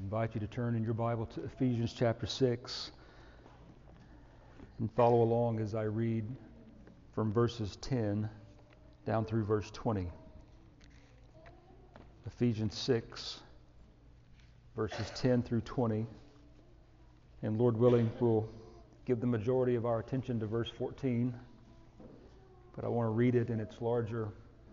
invite you to turn in your Bible to Ephesians chapter 6 and follow along as I read from verses 10 down through verse 20. Ephesians 6, verses 10 through 20. And Lord willing, we'll give the majority of our attention to verse 14. But I want to read it in its larger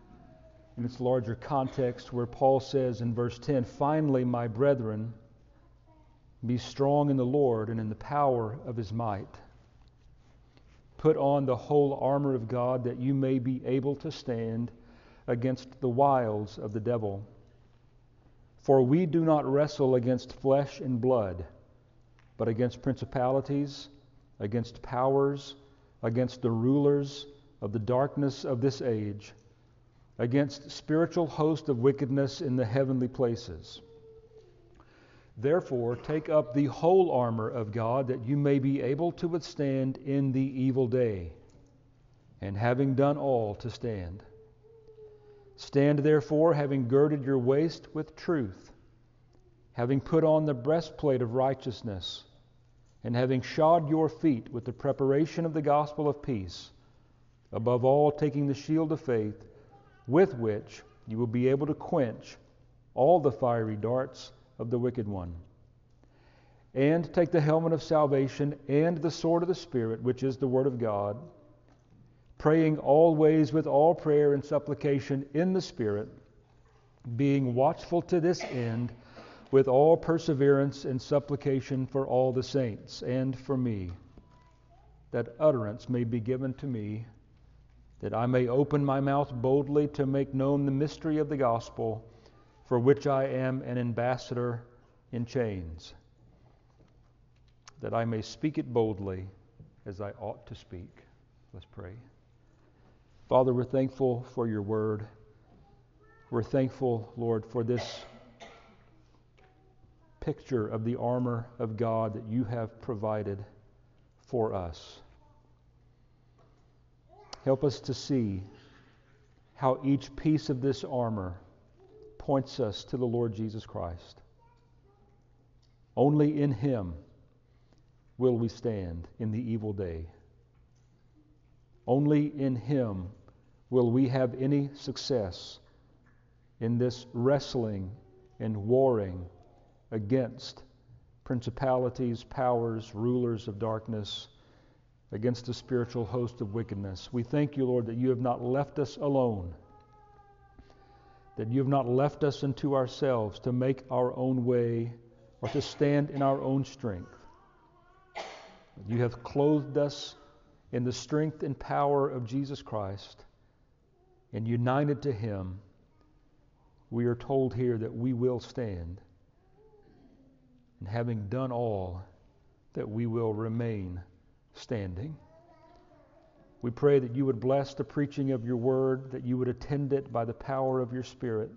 context, where Paul says in verse 10, "Finally, my brethren, be strong in the Lord and in the power of His might. Put on the whole armor of God, that you may be able to stand against the wiles of the devil. For we do not wrestle against flesh and blood, but against principalities, against powers, against the rulers of the darkness of this age, against spiritual hosts of wickedness in the heavenly places. Therefore, take up the whole armor of God, that you may be able to withstand in the evil day, and having done all, to stand. Stand therefore, having girded your waist with truth, having put on the breastplate of righteousness, and having shod your feet with the preparation of the gospel of peace, above all taking the shield of faith, with which you will be able to quench all the fiery darts of the wicked one. And take the helmet of salvation and the sword of the Spirit, which is the Word of God, praying always with all prayer and supplication in the Spirit, being watchful to this end with all perseverance and supplication for all the saints and for me, that utterance may be given to me, that I may open my mouth boldly to make known the mystery of the gospel, for which I am an ambassador in chains, that I may speak it boldly as I ought to speak." Let's pray. Father, we're thankful for your word. We're thankful, Lord, for this picture of the armor of God that you have provided for us. Help us to see how each piece of this armor points us to the Lord Jesus Christ. Only in Him will we stand in the evil day. Only in Him will we have any success in this wrestling and warring against principalities, powers, rulers of darkness, against the spiritual host of wickedness. We thank you, Lord, that you have not left us alone, that you have not left us unto ourselves to make our own way or to stand in our own strength. You have clothed us in the strength and power of Jesus Christ, and united to Him, we are told here that we will stand, and having done all, that we will remain standing. We pray that you would bless the preaching of your word, that you would attend it by the power of your Spirit,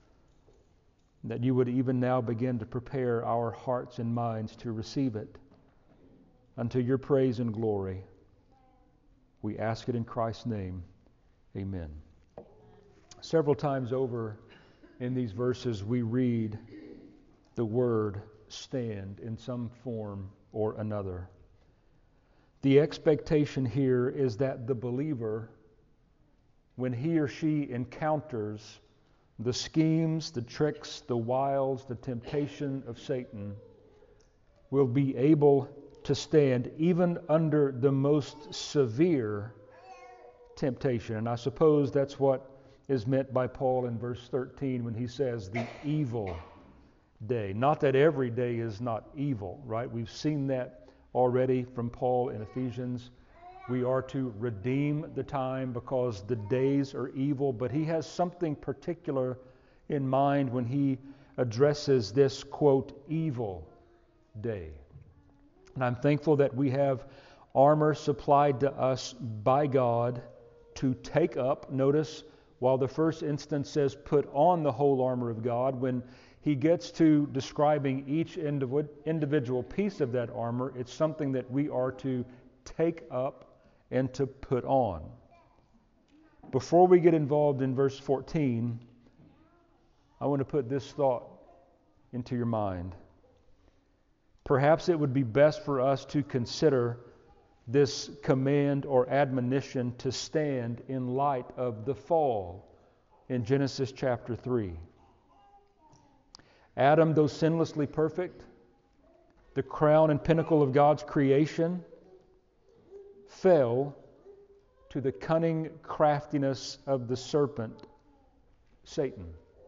that you would even now begin to prepare our hearts and minds to receive it unto your praise and glory. We ask it in Christ's name. Amen. Several times over in these verses we read the word stand in some form or another. The expectation here is that the believer, when he or she encounters the schemes, the tricks, the wiles, the temptation of Satan, will be able to stand even under the most severe temptation. And I suppose that's what is meant by Paul in verse 13 when he says the evil day. Not that every day is not evil, right? We've seen that already from Paul in Ephesians. We are to redeem the time because the days are evil, but he has something particular in mind when he addresses this, quote, evil day. And I'm thankful that we have armor supplied to us by God to take up. Notice, while the first instance says put on the whole armor of God, when he gets to describing each individual piece of that armor, it's something that we are to take up and to put on. Before we get involved in verse 14, I want to put this thought into your mind. perhaps it would be best for us to consider this command or admonition to stand in light of the fall in Genesis chapter 3. Adam, though sinlessly perfect, the crown and pinnacle of God's creation, fell to the cunning craftiness of the serpent, Satan.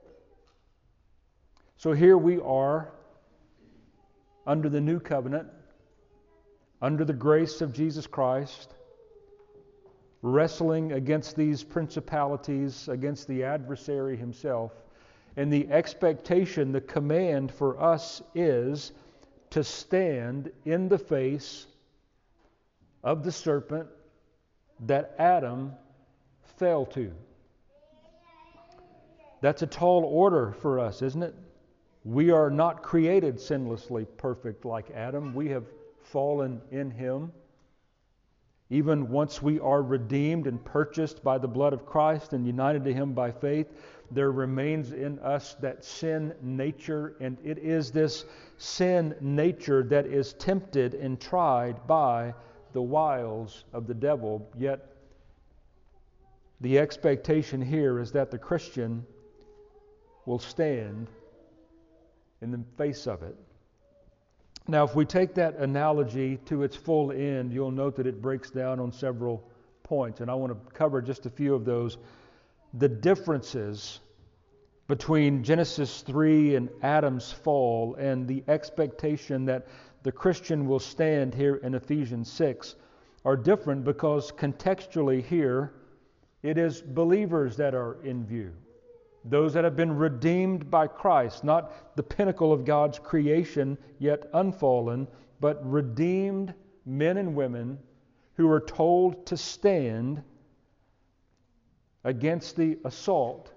So here we are under the new covenant, under the grace of Jesus Christ, wrestling against these principalities, against the adversary himself. And the expectation, the command for us is to stand in the face of the serpent that Adam fell to. That's a tall order for us, isn't it? We are not created sinlessly perfect like Adam. We have fallen in him. Even once we are redeemed and purchased by the blood of Christ and united to him by faith, there remains in us that sin nature, and it is this sin nature that is tempted and tried by the wiles of the devil. Yet the expectation here is that the Christian will stand in the face of it. Now, if we take that analogy to its full end, you'll note that it breaks down on several points, and I want to cover just a few of those. The differences between Genesis 3 and Adam's fall and the expectation that the Christian will stand here in Ephesians 6 are different because contextually here it is believers that are in view. Those that have been redeemed by Christ, not the pinnacle of God's creation, yet unfallen, but redeemed men and women who are told to stand against the assault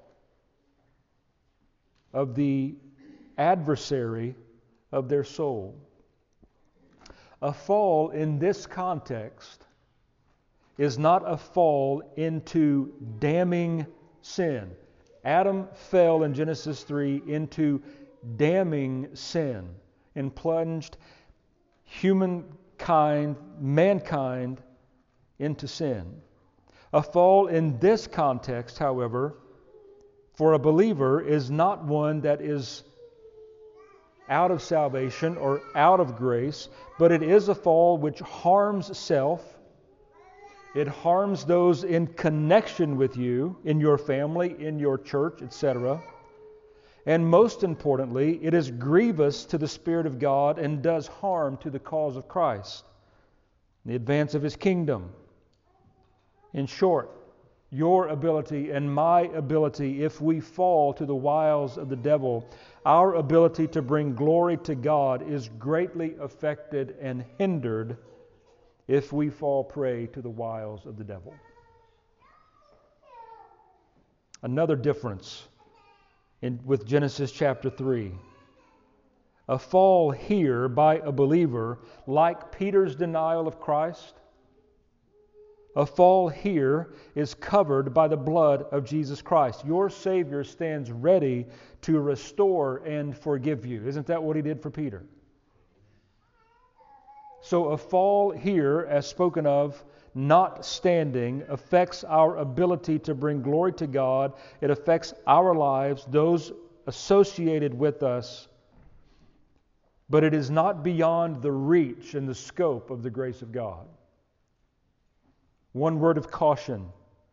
of the adversary of their soul. A fall in this context is not a fall into damning sin. Adam fell in Genesis 3 into damning sin and plunged mankind into sin. A fall in this context, however, for a believer is not one that is out of salvation or out of grace, but it is a fall which harms self. It harms those in connection with you, in your family, in your church, etc. And most importantly, it is grievous to the Spirit of God and does harm to the cause of Christ, the advance of His kingdom. In short, your ability and my ability, if we fall to the wiles of the devil, our ability to bring glory to God is greatly affected and hindered if we fall prey to the wiles of the devil. Another difference with Genesis chapter 3. A fall here by a believer, like Peter's denial of Christ, a fall here is covered by the blood of Jesus Christ. Your Savior stands ready to restore and forgive you. Isn't that what He did for Peter? So a fall here, as spoken of, not standing, affects our ability to bring glory to God. It affects our lives, those associated with us. But it is not beyond the reach and the scope of the grace of God. One word of caution.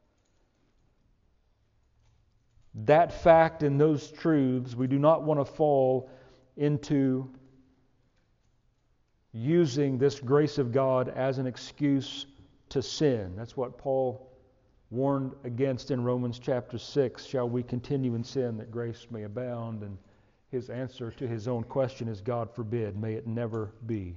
That fact and those truths, we do not want to fall into using this grace of God as an excuse to sin. That's what Paul warned against in Romans chapter 6. Shall we continue in sin that grace may abound? And his answer to his own question is, God forbid, may it never be.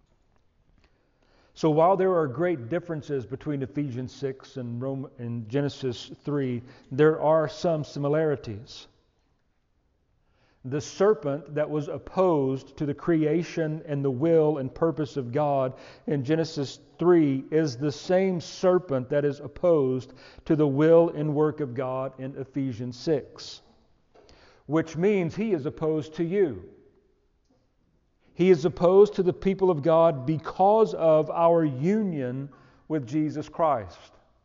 So while there are great differences between Ephesians 6 and Genesis 3, there are some similarities. The serpent that was opposed to the creation and the will and purpose of God in Genesis 3 is the same serpent that is opposed to the will and work of God in Ephesians 6, which means he is opposed to you. He is opposed to the people of God because of our union with Jesus Christ.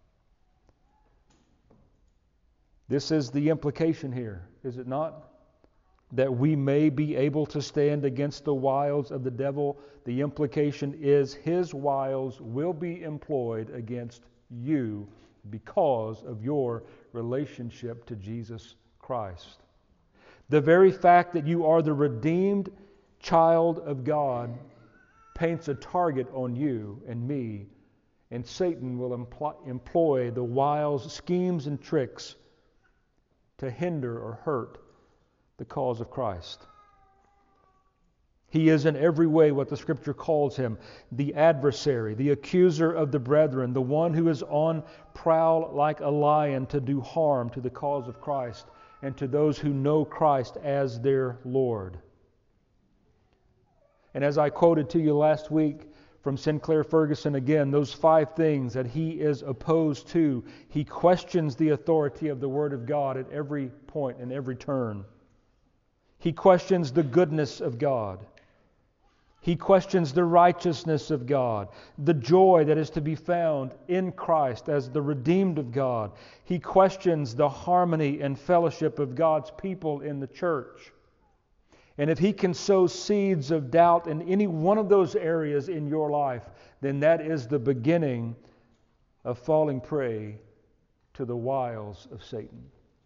This is the implication here, is it not? That we may be able to stand against the wiles of the devil. The implication is his wiles will be employed against you because of your relationship to Jesus Christ. The very fact that you are the redeemed child of God paints a target on you and me, and Satan will employ the wiles, schemes, and tricks to hinder or hurt the cause of Christ. He is in every way what the Scripture calls him, the adversary, the accuser of the brethren, the one who is on prowl like a lion to do harm to the cause of Christ and to those who know Christ as their Lord. And as I quoted to you last week from Sinclair Ferguson again, those 5 things that he is opposed to, he questions the authority of the Word of God at every point and every turn. He questions the goodness of God. He questions the righteousness of God, the joy that is to be found in Christ as the redeemed of God. He questions the harmony and fellowship of God's people in the church. And if he can sow seeds of doubt in any one of those areas in your life, then that is the beginning of falling prey to the wiles of Satan.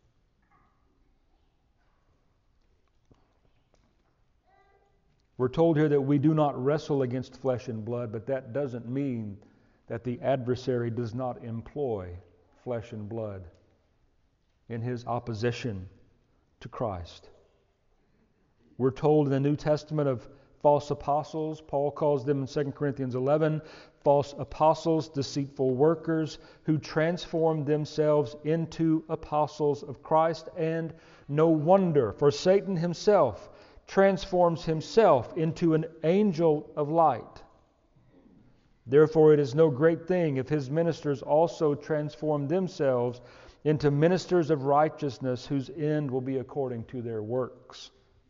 We're told here that we do not wrestle against flesh and blood, but that doesn't mean that the adversary does not employ flesh and blood in his opposition to Christ. We're told in the New Testament of false apostles. Paul calls them in 2 Corinthians 11, false apostles, deceitful workers, who transform themselves into apostles of Christ. And no wonder, for Satan himself transforms himself into an angel of light. Therefore, it is no great thing if his ministers also transform themselves into ministers of righteousness, whose end will be according to their works.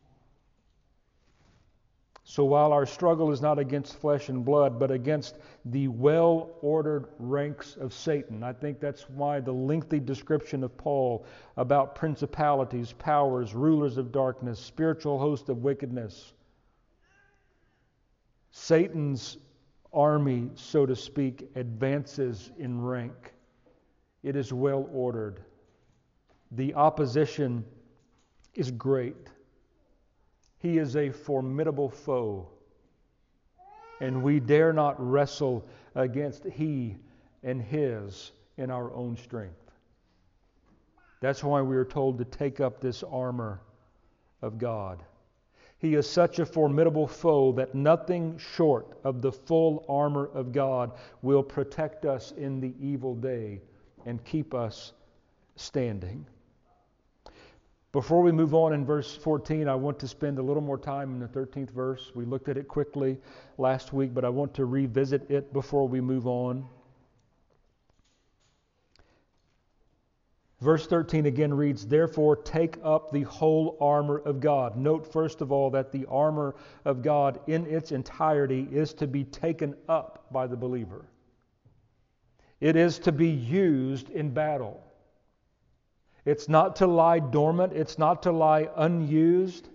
So while our struggle is not against flesh and blood, but against the well-ordered ranks of Satan, I think that's why the lengthy description of Paul about principalities, powers, rulers of darkness, spiritual host of wickedness, Satan's army, so to speak, advances in rank. It is well-ordered. The opposition is great. He is a formidable foe, and we dare not wrestle against he and his in our own strength. That's why we are told to take up this armor of God. He is such a formidable foe that nothing short of the full armor of God will protect us in the evil day and keep us standing. Before we move on in verse 14, I want to spend a little more time in the 13th verse. We looked at it quickly last week, but I want to revisit it before we move on. Verse 13 again reads, "Therefore take up the whole armor of God." Note first of all that the armor of God in its entirety is to be taken up by the believer. It is to be used in battle. It's not to lie dormant. It's not to lie unused.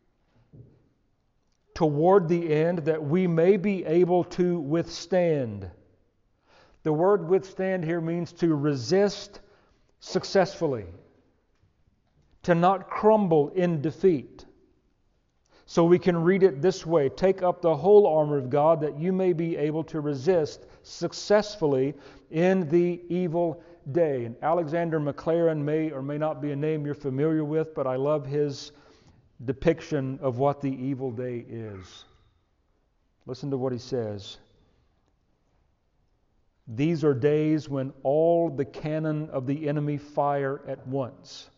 Toward the end, that we may be able to withstand. The word withstand here means to resist successfully, to not crumble in defeat. So we can read it this way: take up the whole armor of God that you may be able to resist successfully in the evil day. And Alexander Maclaren may or may not be a name you're familiar with, but I love his depiction of what the evil day is. Listen to what he says. "These are days when all the cannon of the enemy fire at once,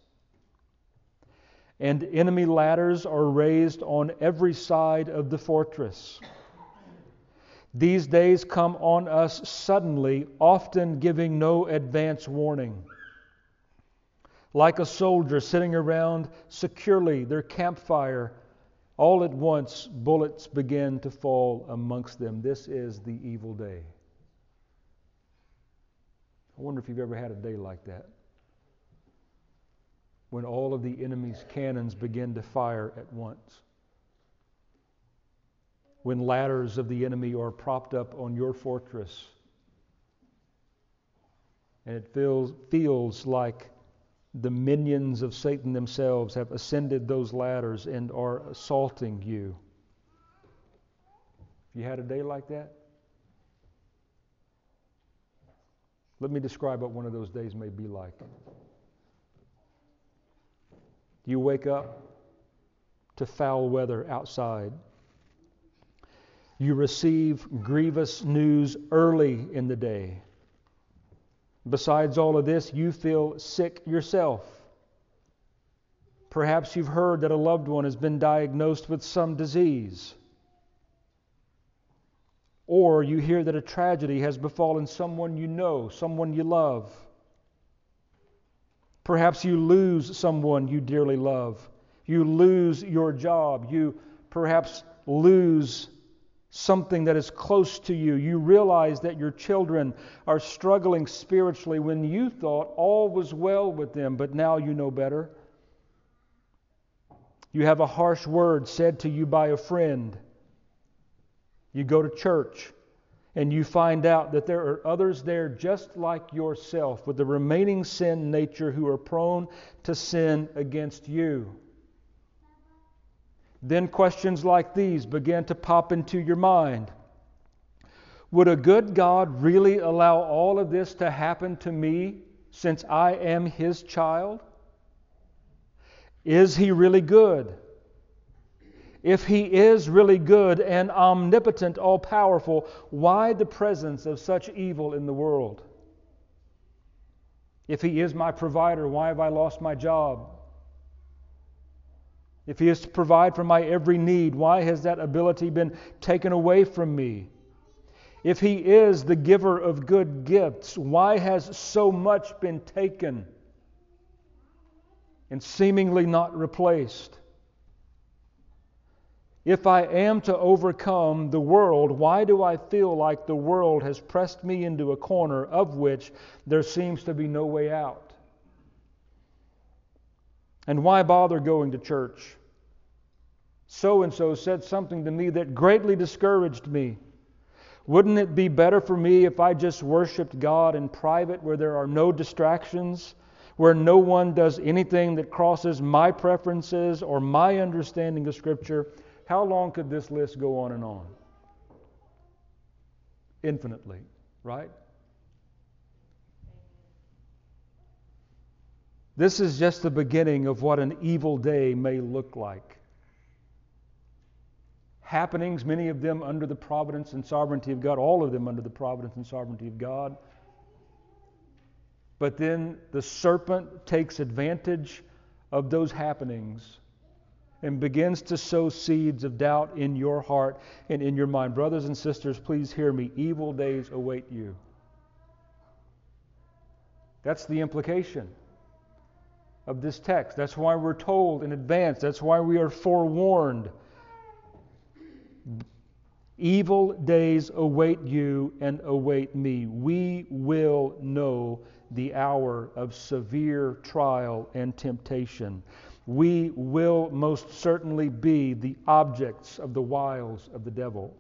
and enemy ladders are raised on every side of the fortress. These days come on us suddenly, often giving no advance warning. Like a soldier sitting around securely their campfire All at once, bullets began to fall amongst them. This is the evil day. I wonder if you've ever had a day like that, when all of the enemy's cannons begin to fire at once. When ladders of the enemy are propped up on your fortress, and it feels like the minions of Satan themselves have ascended those ladders and are assaulting you. You had a day like that? Let me describe what one of those days may be like. You wake up to foul weather outside. You receive grievous news early in the day. Besides all of this, you feel sick yourself. Perhaps you've heard that a loved one has been diagnosed with some disease. Or you hear that a tragedy has befallen someone you know, someone you love. Perhaps you lose someone you dearly love. You lose your job. You perhaps lose something that is close to you. You realize that your children are struggling spiritually when you thought all was well with them, but now you know better. You have a harsh word said to you by a friend. You go to church and you find out that there are others there just like yourself with the remaining sin nature who are prone to sin against you. Then questions like these begin to pop into your mind. Would a good God really allow all of this to happen to me since I am His child? Is He really good? If He is really good and omnipotent, all-powerful, why the presence of such evil in the world? If He is my provider, why have I lost my job? If He is to provide for my every need, why has that ability been taken away from me? If He is the giver of good gifts, why has so much been taken and seemingly not replaced? If I am to overcome the world, why do I feel like the world has pressed me into a corner of which there seems to be no way out? And why bother going to church? So-and-so said something to me that greatly discouraged me. Wouldn't it be better for me if I just worshiped God in private where there are no distractions, where no one does anything that crosses my preferences or my understanding of Scripture? How long could this list go on and on? Infinitely, right? This is just the beginning of what an evil day may look like. Happenings, many of them under the providence and sovereignty of God, all of them under the providence and sovereignty of God. But then the serpent takes advantage of those happenings and begins to sow seeds of doubt in your heart and in your mind. Brothers and sisters, please hear me. Evil days await you. That's the implication of this text. That's why we're told in advance. That's why we are forewarned. Evil days await you and await me. We will know the hour of severe trial and temptation. We will most certainly be the objects of the wiles of the devil.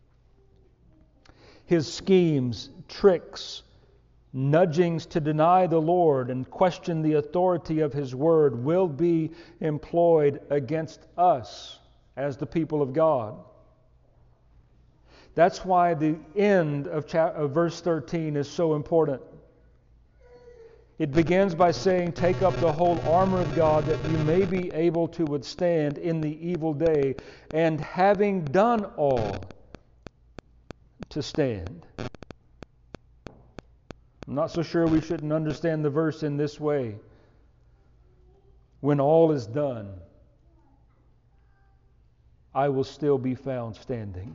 His schemes, tricks, nudgings to deny the Lord and question the authority of His Word will be employed against us as the people of God. That's why the end of verse 13 is so important. It begins by saying, take up the whole armor of God that you may be able to withstand in the evil day, and having done all, to stand. I'm not so sure we shouldn't understand the verse in this way. When all is done, I will still be found standing.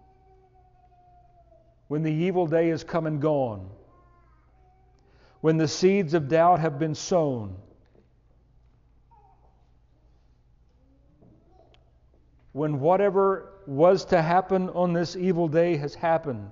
When the evil day is come and gone, when the seeds of doubt have been sown, when whatever was to happen on this evil day has happened.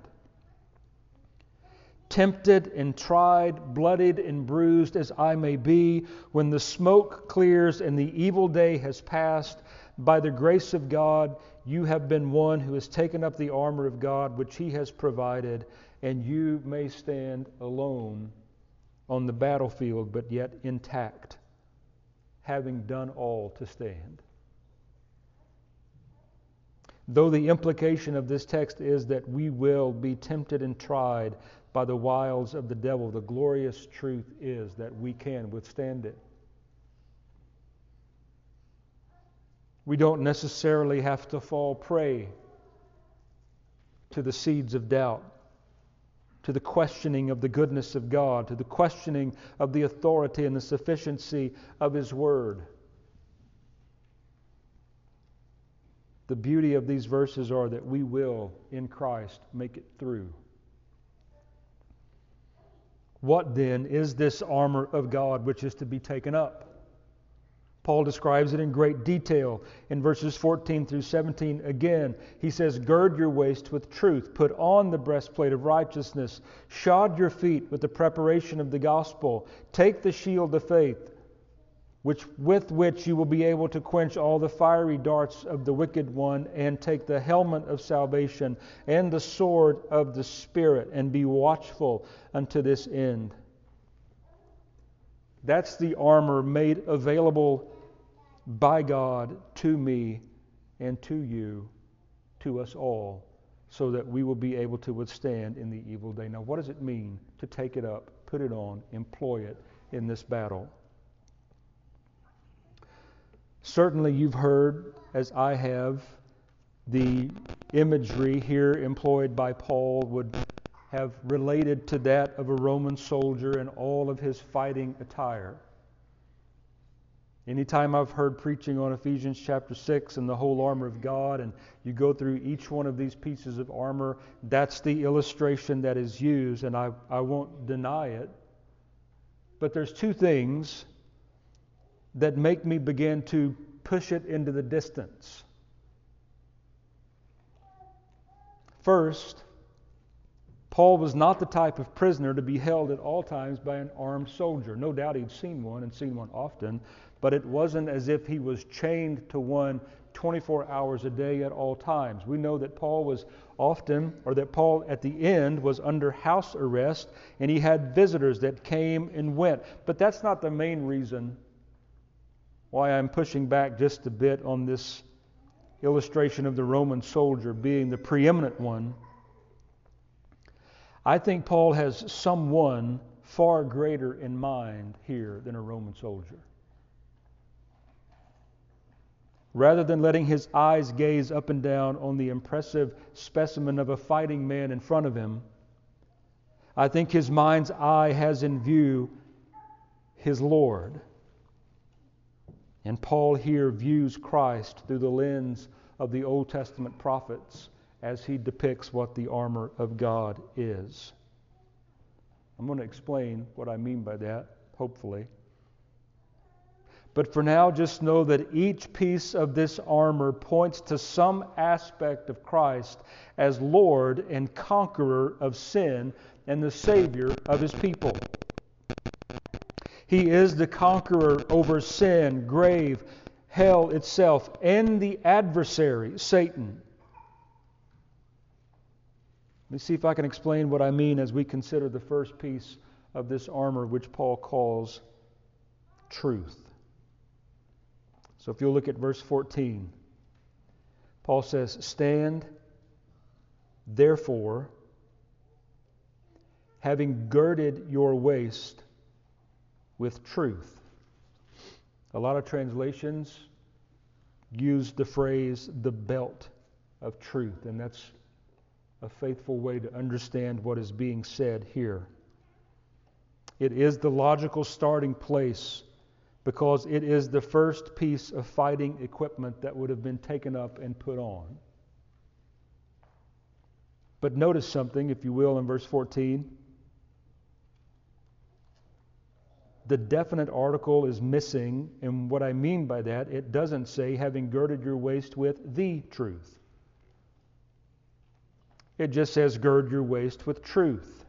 Tempted and tried, bloodied and bruised as I may be, when the smoke clears and the evil day has passed, by the grace of God, you have been one who has taken up the armor of God, which He has provided, and you may stand alone on the battlefield, but yet intact, having done all to stand. Though the implication of this text is that we will be tempted and tried by the wiles of the devil, the glorious truth is that we can withstand it. We don't necessarily have to fall prey to the seeds of doubt, to the questioning of the goodness of God, to the questioning of the authority and the sufficiency of His Word. The beauty of these verses are that we will, in Christ, make it through. What then is this armor of God which is to be taken up? Paul describes it in great detail in verses 14 through 17. Again, he says, gird your waist with truth, put on the breastplate of righteousness, shod your feet with the preparation of the gospel, take the shield of faith, with which you will be able to quench all the fiery darts of the wicked one, and take the helmet of salvation and the sword of the Spirit, and be watchful unto this end. That's the armor made available by God to me and to you, to us all, so that we will be able to withstand in the evil day. Now, what does it mean to take it up, put it on, employ it in this battle? Certainly you've heard, as I have, the imagery here employed by Paul would have related to that of a Roman soldier in all of his fighting attire. Anytime I've heard preaching on Ephesians chapter 6 and the whole armor of God, and you go through each one of these pieces of armor, that's the illustration that is used, and I won't deny it. But there's two things that make me begin to push it into the distance. First, Paul was not the type of prisoner to be held at all times by an armed soldier. No doubt he'd seen one and seen one often, but it wasn't as if he was chained to one 24 hours a day at all times. We know that Paul at the end was under house arrest, and he had visitors that came and went. But that's not the main reason why I'm pushing back just a bit on this illustration of the Roman soldier being the preeminent one. I think Paul has someone far greater in mind here than a Roman soldier. Rather than letting his eyes gaze up and down on the impressive specimen of a fighting man in front of him, I think his mind's eye has in view his Lord. And Paul here views Christ through the lens of the Old Testament prophets as he depicts what the armor of God is. I'm going to explain what I mean by that, hopefully. But for now, just know that each piece of this armor points to some aspect of Christ as Lord and conqueror of sin and the Savior of His people. He is the conqueror over sin, grave, hell itself, and the adversary, Satan. Let me see if I can explain what I mean as we consider the first piece of this armor, which Paul calls truth. So if you'll look at verse 14, Paul says, "Stand, therefore, having girded your waist with truth." A lot of translations use the phrase, the belt of truth, and that's a faithful way to understand what is being said here. It is the logical starting place because it is the first piece of fighting equipment that would have been taken up and put on. But notice something, if you will, in verse 14. the definite article is missing, and what I mean by that, it doesn't say, having girded your waist with the truth. It just says, gird your waist with truth.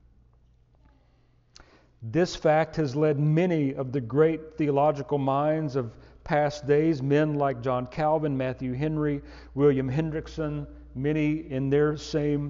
This fact has led many of the great theological minds of past days, men like John Calvin, Matthew Henry, William Hendrickson, many in their same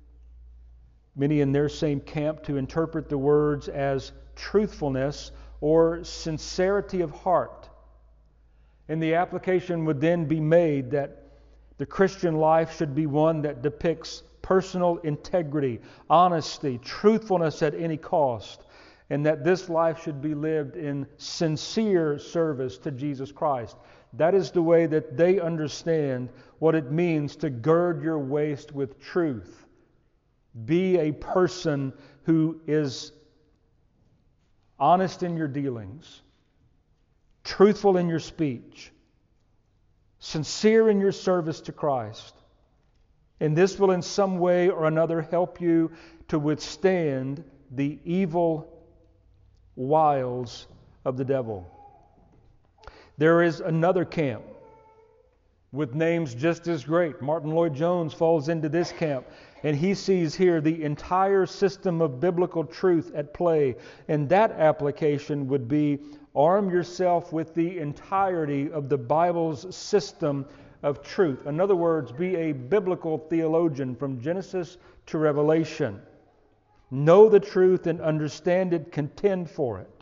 camp, to interpret the words as truthfulness or sincerity of heart. And the application would then be made that the Christian life should be one that depicts personal integrity, honesty, truthfulness at any cost, and that this life should be lived in sincere service to Jesus Christ. That is the way that they understand what it means to gird your waist with truth. Be a person who is honest in your dealings, truthful in your speech, sincere in your service to Christ. And this will in some way or another help you to withstand the evil wiles of the devil. There is another camp with names just as great. Martin Lloyd-Jones falls into this camp, and he sees here the entire system of biblical truth at play. And that application would be, arm yourself with the entirety of the Bible's system of truth. In other words, be a biblical theologian from Genesis to Revelation. Know the truth and understand it, contend for it.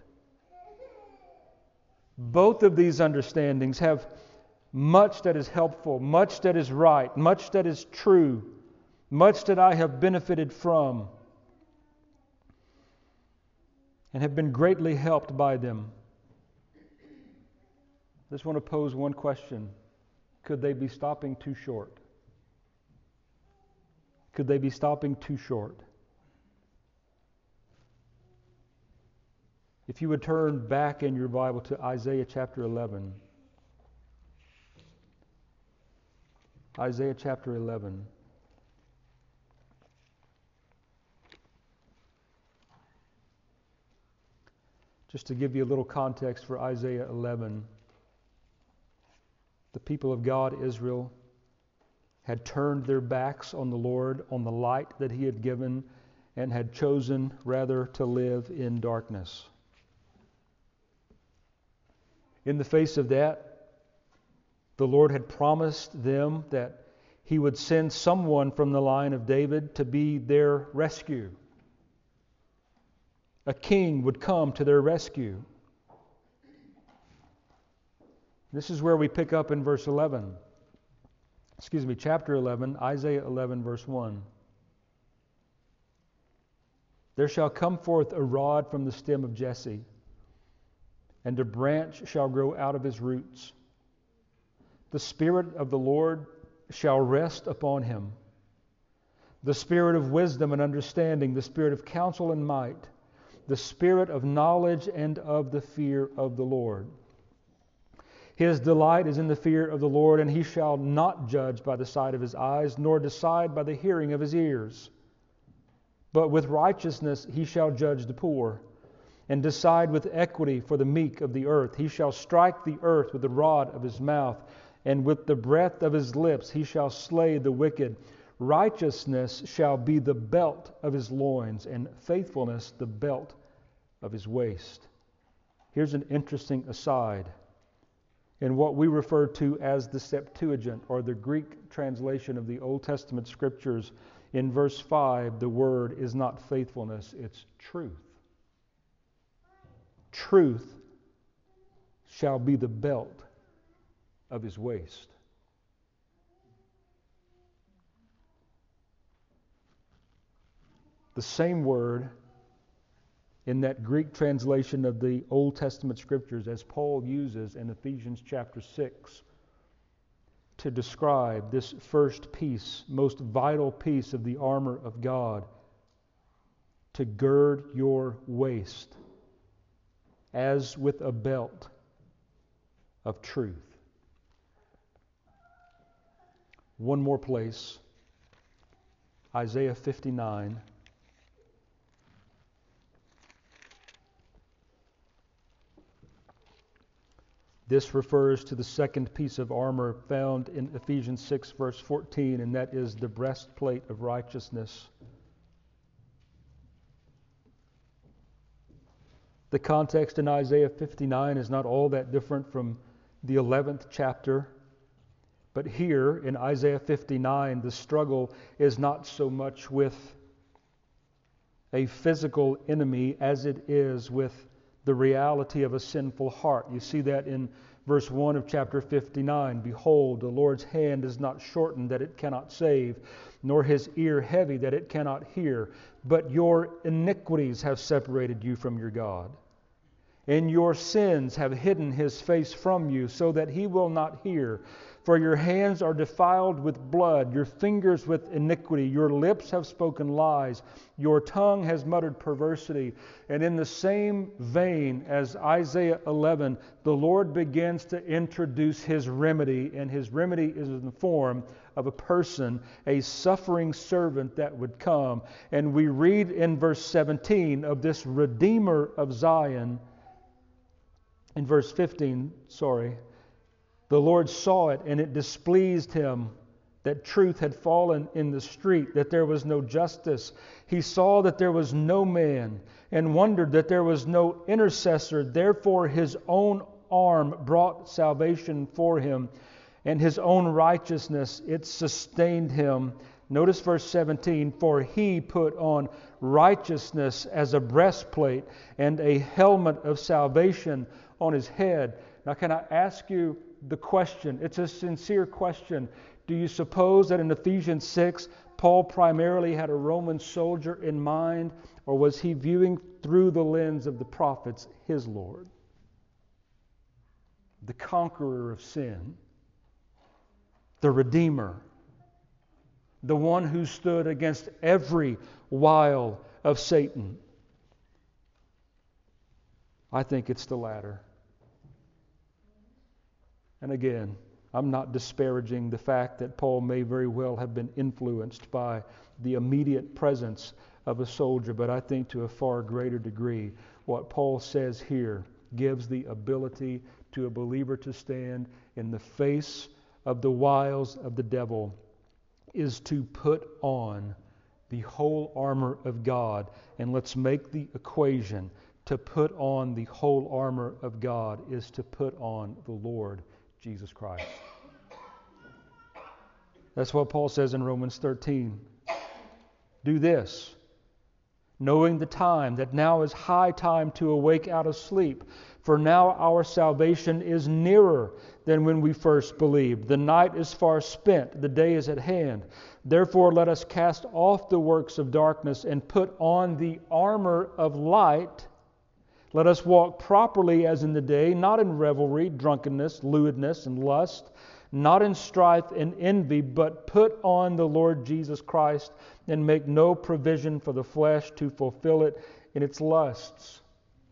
Both of these understandings have much that is helpful, much that is right, much that is true, much that I have benefited from and have been greatly helped by them. I just want to pose one question. Could they be stopping too short? Could they be stopping too short? If you would turn back in your Bible to Isaiah chapter 11. Isaiah chapter 11. Just to give you a little context for Isaiah 11. The people of God, Israel, had turned their backs on the Lord, on the light that He had given, and had chosen rather to live in darkness. In the face of that, the Lord had promised them that He would send someone from the line of David to be their rescue. A king would come to their rescue. This is where we pick up in chapter 11, Isaiah 11, verse 1. There shall come forth a rod from the stem of Jesse, and a branch shall grow out of his roots. The Spirit of the Lord shall rest upon him, the Spirit of wisdom and understanding, the Spirit of counsel and might, the Spirit of knowledge and of the fear of the Lord. His delight is in the fear of the Lord, and he shall not judge by the sight of his eyes, nor decide by the hearing of his ears. But with righteousness he shall judge the poor, and decide with equity for the meek of the earth. He shall strike the earth with the rod of his mouth, and with the breath of his lips he shall slay the wicked. Righteousness shall be the belt of his loins, and faithfulness the belt of his waist. Here's an interesting aside. In what we refer to as the Septuagint, or the Greek translation of the Old Testament Scriptures, in verse 5, the word is not faithfulness, it's truth. Truth shall be the belt of his waist. The same word in that Greek translation of the Old Testament Scriptures as Paul uses in Ephesians chapter 6 to describe this first piece, most vital piece of the armor of God, to gird your waist as with a belt of truth. One more place, Isaiah 59. This refers to the second piece of armor found in Ephesians 6, verse 14, and that is the breastplate of righteousness. The context in Isaiah 59 is not all that different from the 11th chapter. But here in Isaiah 59, the struggle is not so much with a physical enemy as it is with the reality of a sinful heart. You see that in verse 1 of chapter 59. Behold, the Lord's hand is not shortened that it cannot save, nor his ear heavy that it cannot hear. But your iniquities have separated you from your God, and your sins have hidden his face from you, so that he will not hear. For your hands are defiled with blood, your fingers with iniquity, your lips have spoken lies, your tongue has muttered perversity. And in the same vein as Isaiah 11, the Lord begins to introduce his remedy, and his remedy is in the form of a person, a suffering servant that would come. And we read in verse 17 of this Redeemer of Zion, in verse 15, the Lord saw it, and it displeased him that truth had fallen in the street, that there was no justice. He saw that there was no man, and wondered that there was no intercessor. Therefore his own arm brought salvation for him, and his own righteousness, it sustained him. Notice verse 17, for he put on righteousness as a breastplate, and a helmet of salvation on his head. Now can I ask you the question? It's a sincere question. Do you suppose that in Ephesians 6, Paul primarily had a Roman soldier in mind, or was he viewing through the lens of the prophets his Lord, the conqueror of sin, the Redeemer, the one who stood against every wile of Satan? I think it's the latter. And again, I'm not disparaging the fact that Paul may very well have been influenced by the immediate presence of a soldier, but I think to a far greater degree, what Paul says here gives the ability to a believer to stand in the face of the wiles of the devil, is to put on the whole armor of God. And let's make the equation. To put on the whole armor of God is to put on the Lord Jesus Christ. That's what Paul says in Romans 13. Do this, knowing the time, that now is high time to awake out of sleep. For now our salvation is nearer than when we first believed. The night is far spent, the day is at hand. Therefore let us cast off the works of darkness and put on the armor of light. Let us walk properly as in the day, not in revelry, drunkenness, lewdness, and lust, not in strife and envy, but put on the Lord Jesus Christ and make no provision for the flesh to fulfill it in its lusts.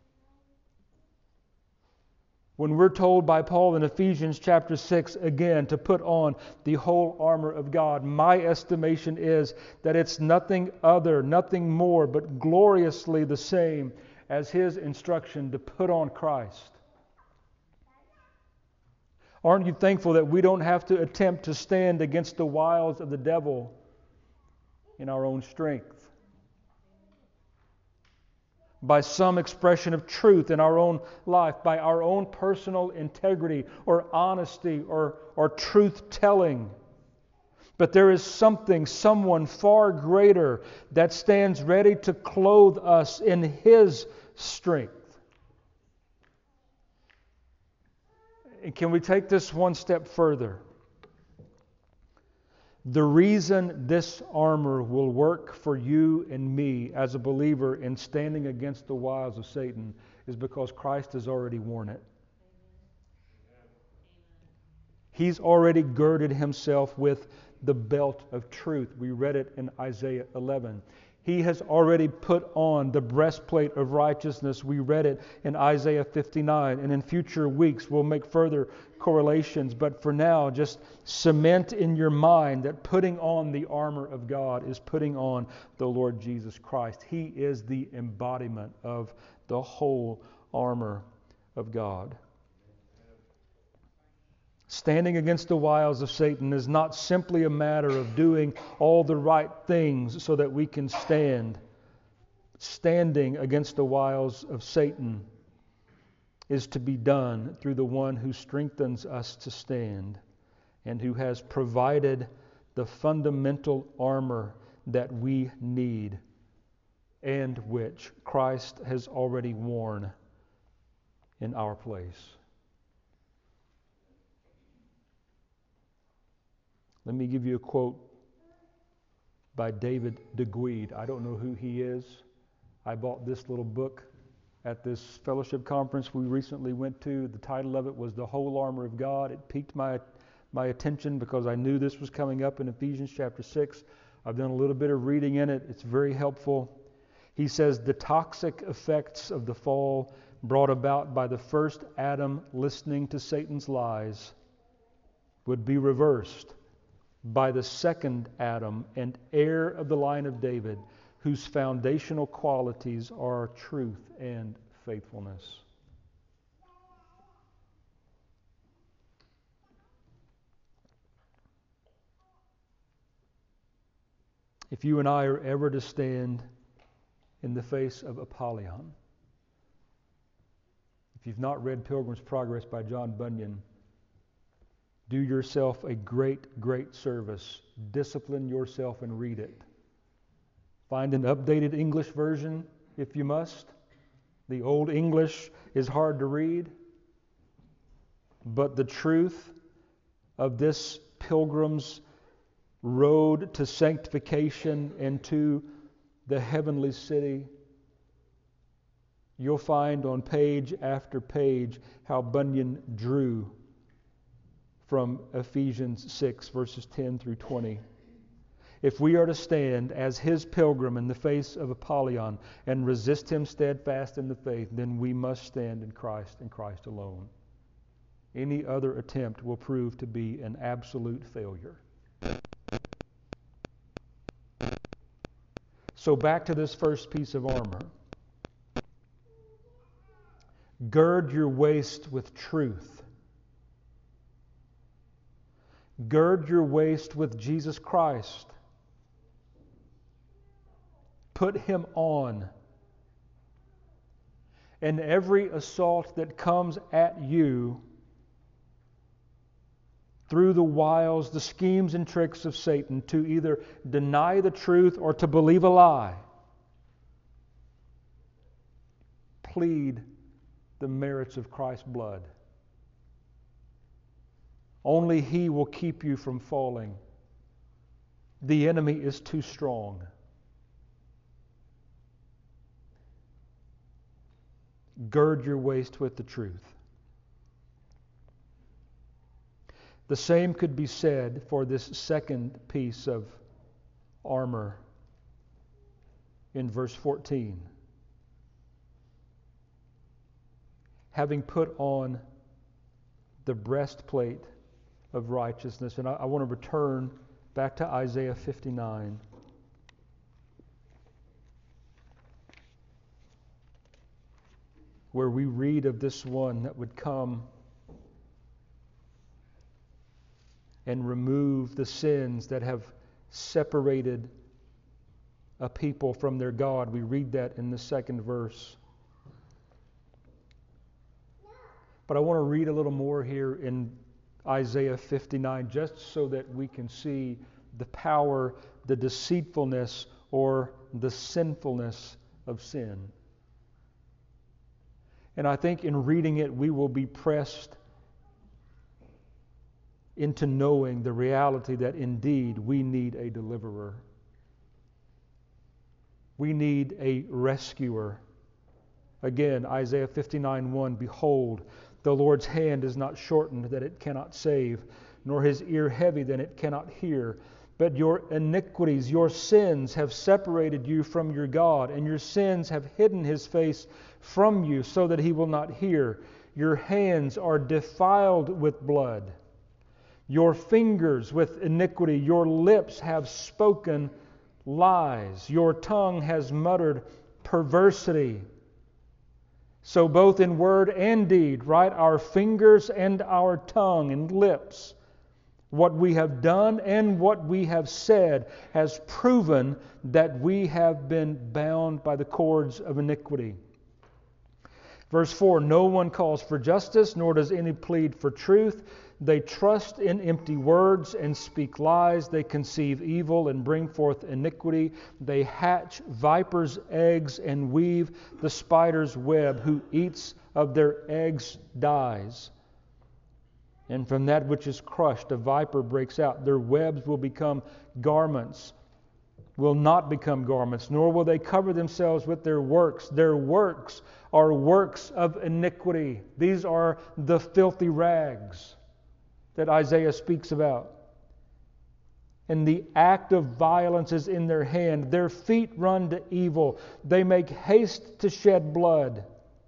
When we're told by Paul in Ephesians chapter 6, again, to put on the whole armor of God, my estimation is that it's nothing other, nothing more, but gloriously the same as his instruction to put on Christ. Aren't you thankful that we don't have to attempt to stand against the wiles of the devil in our own strength, by some expression of truth in our own life, by our own personal integrity or honesty or truth-telling? But there is someone far greater that stands ready to clothe us in his strength. And can we take this one step further? The reason this armor will work for you and me as a believer in standing against the wiles of Satan is because Christ has already worn it. He's already girded himself with the belt of truth. We read it in Isaiah 11. He has already put on the breastplate of righteousness. We read it in Isaiah 59. And in future weeks, we'll make further correlations. But for now, just cement in your mind that putting on the armor of God is putting on the Lord Jesus Christ. He is the embodiment of the whole armor of God. Standing against the wiles of Satan is not simply a matter of doing all the right things so that we can stand. Standing against the wiles of Satan is to be done through the one who strengthens us to stand and who has provided the fundamental armor that we need and which Christ has already worn in our place. Let me give you a quote by David DeGuide. I don't know who he is. I bought this little book at this fellowship conference we recently went to. The title of it was The Whole Armor of God. It piqued my attention because I knew this was coming up in Ephesians chapter 6. I've done a little bit of reading in it. It's very helpful. He says the toxic effects of the fall brought about by the first Adam listening to Satan's lies would be reversed by the second Adam and heir of the line of David, whose foundational qualities are truth and faithfulness. If you and I are ever to stand in the face of Apollyon, if you've not read Pilgrim's Progress by John Bunyan, do yourself a great, great service. Discipline yourself and read it. Find an updated English version if you must. The Old English is hard to read. But the truth of this pilgrim's road to sanctification and to the heavenly city, you'll find on page after page how Bunyan drew from Ephesians 6, verses 10 through 20. If we are to stand as his pilgrim in the face of Apollyon and resist him steadfast in the faith, then we must stand in Christ and Christ alone. Any other attempt will prove to be an absolute failure. So back to this first piece of armor. Gird your waist with truth. Gird your waist with Jesus Christ. Put him on. And every assault that comes at you through the wiles, the schemes and tricks of Satan to either deny the truth or to believe a lie, plead the merits of Christ's blood. Only He will keep you from falling. The enemy is too strong. Gird your waist with the truth. The same could be said for this second piece of armor in verse 14. Having put on the breastplate of righteousness. And I want to return back to Isaiah 59. Where we read of this one that would come and remove the sins that have separated a people from their God. We read that in the second verse. But I want to read a little more here in Isaiah 59 just so that we can see the power, the deceitfulness, or the sinfulness of sin. And I think in reading it, we will be pressed into knowing the reality that indeed we need a deliverer. We need a rescuer. Again, Isaiah 59:1, behold, the Lord's hand is not shortened that it cannot save, nor his ear heavy that it cannot hear. But your iniquities, your sins have separated you from your God, and your sins have hidden his face from you so that he will not hear. Your hands are defiled with blood. Your fingers with iniquity. Your lips have spoken lies. Your tongue has muttered perversity. So both in word and deed, right? Our fingers and our tongue and lips, what we have done and what we have said has proven that we have been bound by the cords of iniquity. Verse 4, no one calls for justice, nor does any plead for truth. They trust in empty words and speak lies. They conceive evil and bring forth iniquity. They hatch vipers' eggs and weave the spider's web. Who eats of their eggs dies. And from that which is crushed, a viper breaks out. Their webs will become garments, will not become garments, nor will they cover themselves with their works. Their works are works of iniquity. These are the filthy rags that Isaiah speaks about. And the act of violence is in their hand. Their feet run to evil. They make haste to shed blood.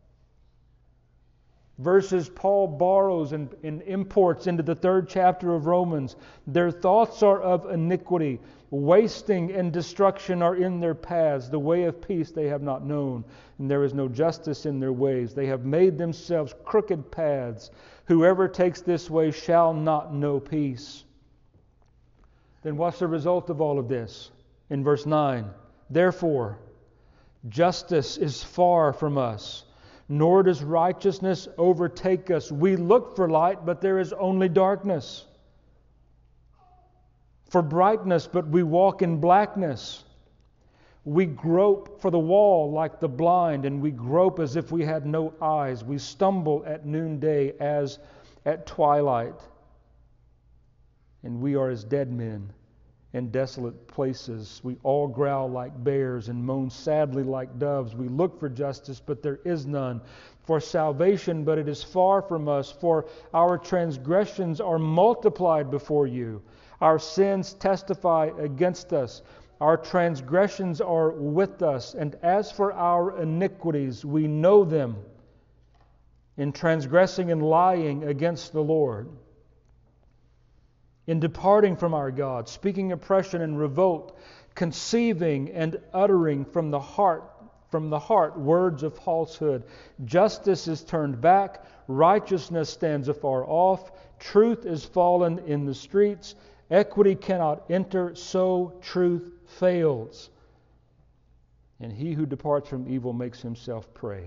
Verses Paul borrows and imports into the 3rd chapter of Romans. Their thoughts are of iniquity. Wasting and destruction are in their paths. The way of peace they have not known, and there is no justice in their ways. They have made themselves crooked paths. Whoever takes this way shall not know peace. Then what's the result of all of this? In verse 9, therefore, justice is far from us, nor does righteousness overtake us. We look for light, but there is only darkness. For brightness, but we walk in blackness. We grope for the wall like the blind, and we grope as if we had no eyes. We stumble at noonday as at twilight. And we are as dead men in desolate places. We all growl like bears and moan sadly like doves. We look for justice, but there is none. For salvation, but it is far from us. For our transgressions are multiplied before you. Our sins testify against us. Our transgressions are with us. And as for our iniquities, we know them in transgressing and lying against the Lord, in departing from our God, speaking oppression and revolt, conceiving and uttering from the heart words of falsehood. Justice is turned back, righteousness stands afar off, truth is fallen in the streets, equity cannot enter, so truth fails. And he who departs from evil makes himself prey.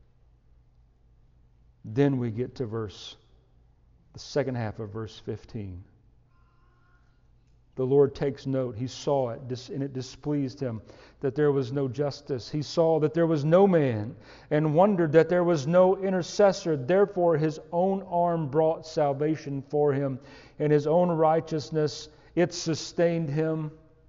Then we get to the second half of verse 15. The Lord takes note. He saw it, and it displeased him that there was no justice. He saw that there was no man, and wondered that there was no intercessor. Therefore his own arm brought salvation for him, and his own righteousness, it sustained him.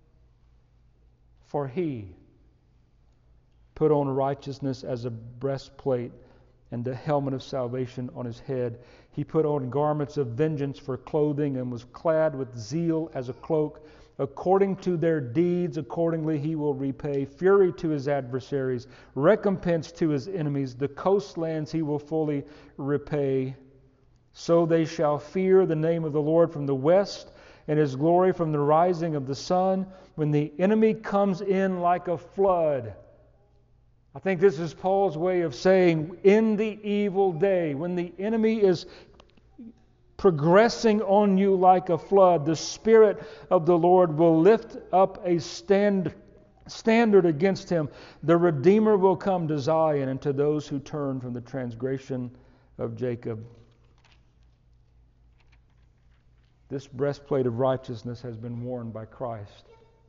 For he put on righteousness as a breastplate, and the helmet of salvation on his head. He put on garments of vengeance for clothing, and was clad with zeal as a cloak. According to their deeds, accordingly he will repay. Fury to his adversaries, recompense to his enemies. The coastlands he will fully repay. So they shall fear the name of the Lord from the west, and his glory from the rising of the sun. When the enemy comes in like a flood. I think this is Paul's way of saying, in the evil day, when the enemy is progressing on you like a flood, the Spirit of the Lord will lift up a standard against him. The Redeemer will come to Zion, and to those who turn from the transgression of Jacob. This breastplate of righteousness has been worn by Christ,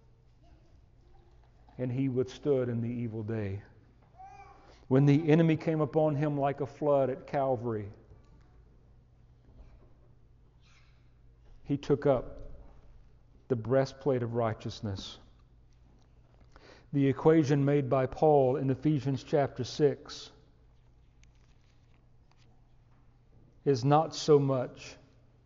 and he withstood in the evil day. When the enemy came upon him like a flood at Calvary, he took up the breastplate of righteousness. The equation made by Paul in Ephesians chapter 6 is not so much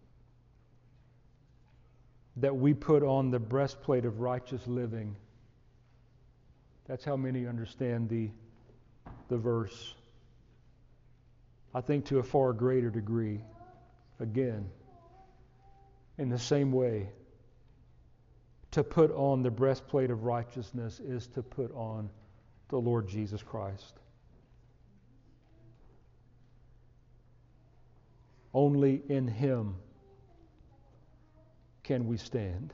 that we put on the breastplate of righteous living. That's how many understand the verse. I think to a far greater degree, again, in the same way, to put on the breastplate of righteousness is to put on the Lord Jesus Christ. only in Him can we stand.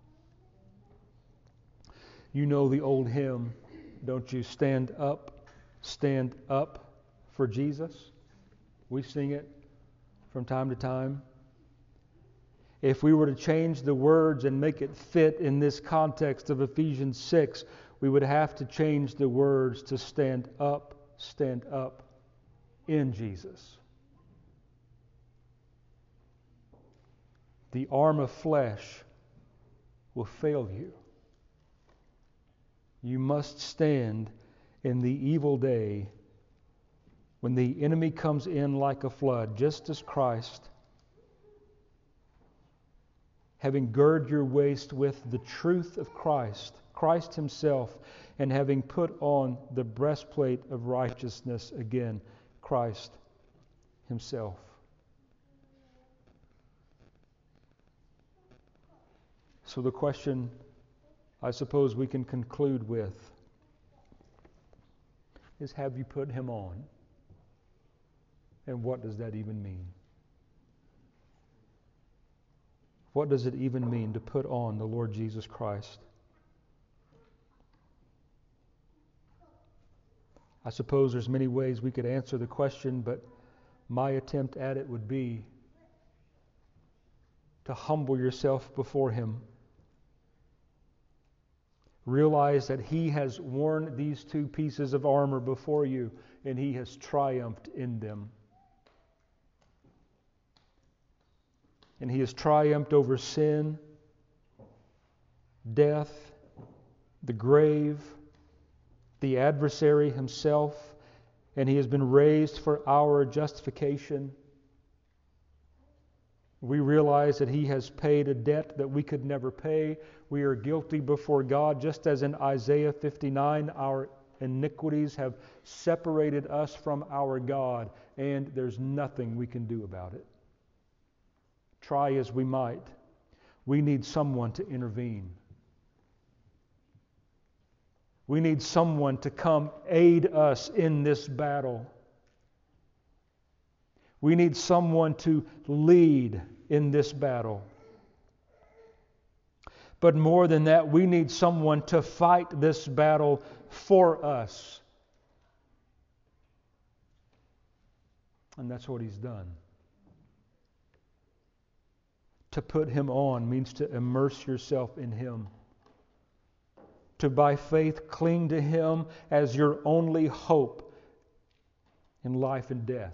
You know the old hymn, don't you? Stand up for Jesus. We sing it from time to time. If we were to change the words and make it fit in this context of Ephesians 6, we would have to change the words to stand up in Jesus. The arm of flesh will fail you. You must stand in the evil day when the enemy comes in like a flood, just as Christ, having girded your waist with the truth of Christ Himself, and having put on the breastplate of righteousness, again, Christ Himself. So the question I suppose we can conclude with is, have you put Him on? And what does that even mean? What does it even mean to put on the Lord Jesus Christ? I suppose there's many ways we could answer the question, but my attempt at it would be to humble yourself before Him. Realize that He has worn these two pieces of armor before you, and He has triumphed in them. And He has triumphed over sin, death, the grave, the adversary himself, and He has been raised for our justification. We realize that He has paid a debt that we could never pay. We are guilty before God, just as in Isaiah 59, our iniquities have separated us from our God, and there's nothing we can do about it. Try as we might, we need someone to intervene. We need someone to come aid us in this battle. We need someone to lead in this battle. But more than that, we need someone to fight this battle for us. And that's what He's done. To put Him on means to immerse yourself in Him. To by faith cling to Him as your only hope in life and death.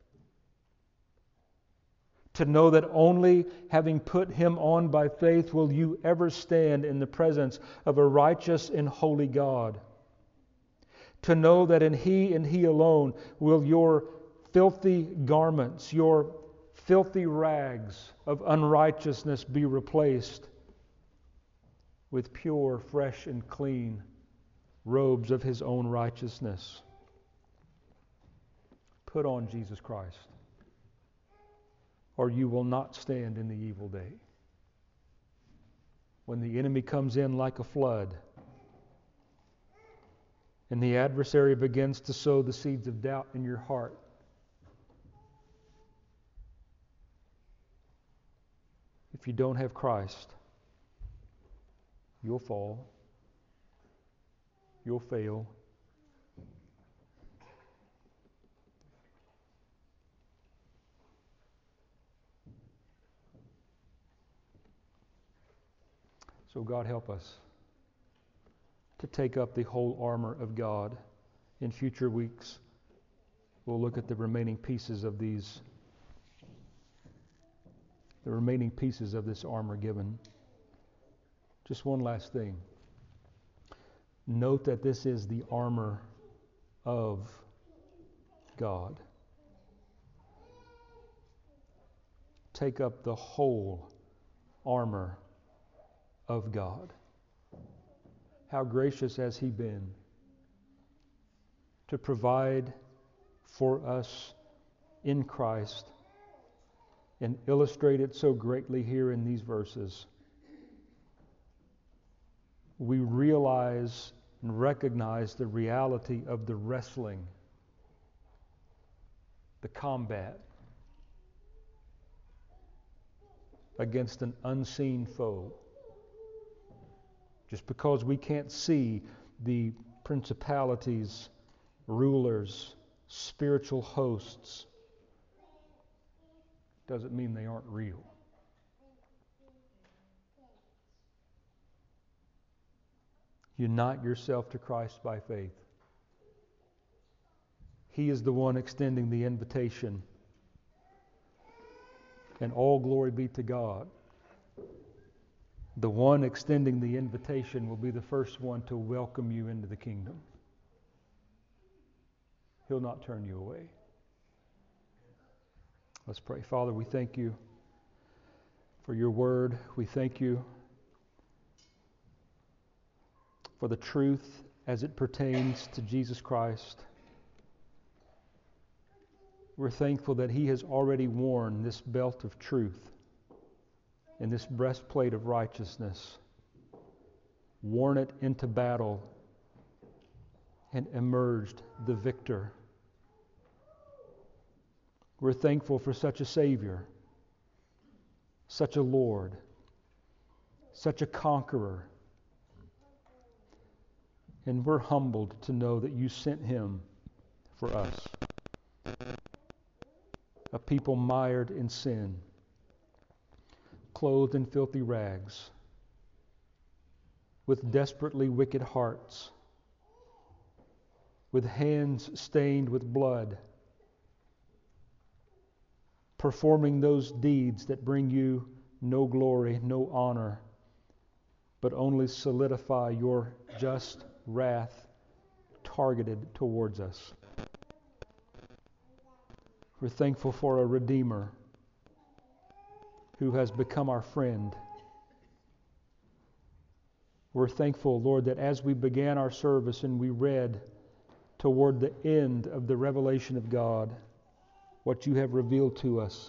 To know that only having put Him on by faith will you ever stand in the presence of a righteous and holy God. To know that in He and He alone will your filthy garments, your filthy rags of unrighteousness be replaced with pure, fresh, and clean robes of His own righteousness. Put on Jesus Christ, or you will not stand in the evil day. When the enemy comes in like a flood, and the adversary begins to sow the seeds of doubt in your heart, if you don't have Christ, you'll fall. You'll fail. So God help us to take up the whole armor of God. In future weeks, we'll look at the remaining pieces of this armor given. Just one last thing. Note that this is the armor of God. Take up the whole armor of God. How gracious has He been to provide for us in Christ, and illustrate it so greatly here in these verses. We realize and recognize the reality of the wrestling, the combat, against an unseen foe. Just because we can't see the principalities, rulers, spiritual hosts, doesn't mean they aren't real. Unite yourself to Christ by faith. He is the one extending the invitation. And all glory be to God. The one extending the invitation will be the first one to welcome you into the kingdom. He'll not turn you away. Let's pray. Father, we thank you for your word. We thank you for the truth as it pertains to Jesus Christ. We're thankful that He has already worn this belt of truth and this breastplate of righteousness, worn it into battle, and emerged the victor. We're thankful for such a Savior, such a Lord, such a conqueror. And we're humbled to know that you sent Him for us, a people mired in sin, clothed in filthy rags, with desperately wicked hearts, with hands stained with blood, performing those deeds that bring you no glory, no honor, but only solidify your just wrath targeted towards us. We're thankful for a Redeemer who has become our friend. We're thankful, Lord, that as we began our service and we read toward the end of the revelation of God, what you have revealed to us,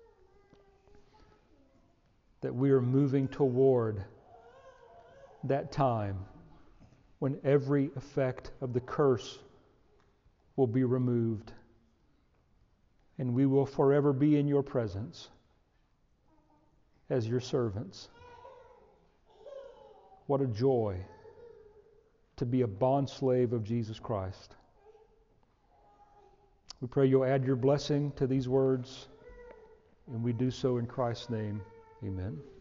that we are moving toward that time when every effect of the curse will be removed, and we will forever be in your presence as your servants. What a joy to be a bondslave of Jesus Christ. We pray you'll add your blessing to these words, and we do so in Christ's name. Amen.